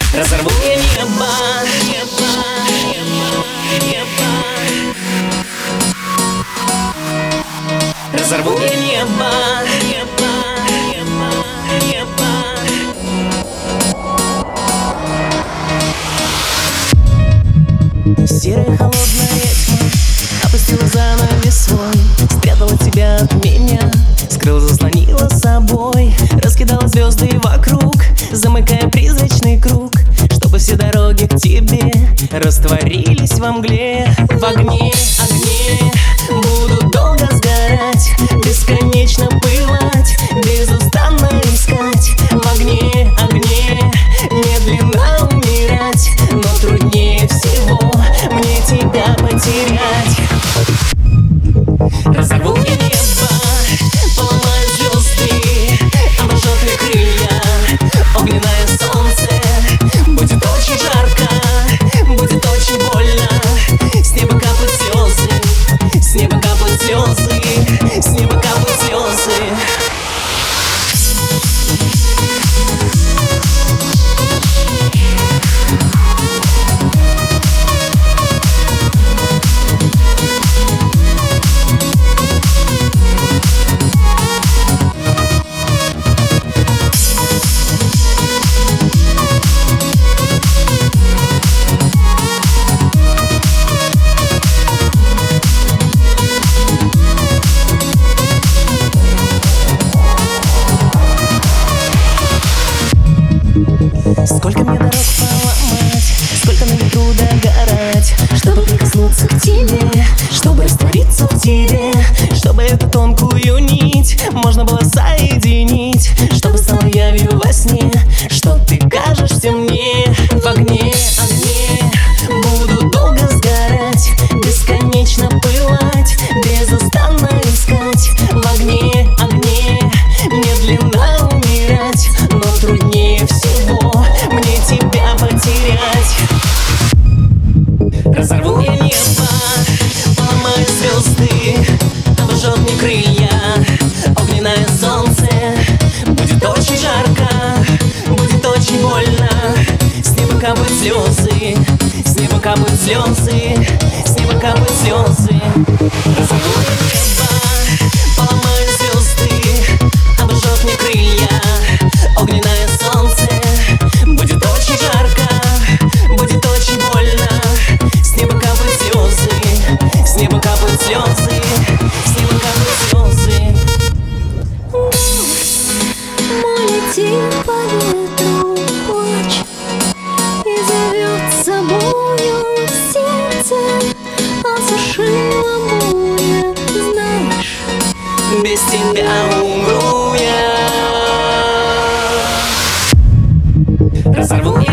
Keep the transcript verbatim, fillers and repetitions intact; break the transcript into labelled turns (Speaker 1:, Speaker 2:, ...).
Speaker 1: Разорву я небо, небо, небо, небо. Разорву я небо, небо, небо, небо. Серая холодная тьма опустила занавес свой, спрятала тебя от меня, скрыла, заслонила собой, раскидала звезды вокруг, замыкая призрачный круг, чтобы все дороги к тебе растворились во мгле. В огне, огне буду долго сгорать, бесконечно пылать, безустанно искать. В огне, огне медленно умирать, но труднее всего мне тебя потерять. Разорву я небо, поломаю звезды, обожжет мне крылья огненное солнце. Будет очень жарко, будет очень больно, с неба капают слезы, с неба капают слезы, с неба капают слезы. Сколько мне дорог поломать, сколько на ветру догорать, чтобы прикоснуться к тебе, чтобы раствориться в тебе, чтобы эту тонкую нить можно было соединить, чтобы стала явью во сне, что ты кажешься мне. В огне, огне буду долго сгорать, бесконечно пылать, безустанно искать. В огне, огне медленно умирать, но труднее всего мне тебя потерять. Разорву я небо, поломаю звезды, обожжет мне крылья огненное солнце. Будет очень жарко, будет очень больно, с неба капают слезы, с неба капают слезы, с неба капают слезы. Разорву я небо, поломаю звезды, обожжет мне крылья огненное солнце. Будет очень жарко, будет очень больно, с неба капают слезы, с неба капают слезы, с неба капают слезы.
Speaker 2: Мой летит по ветру плач и зовет с собою сердце, осушило море, знаешь.
Speaker 1: Без тебя умру я. Разорву я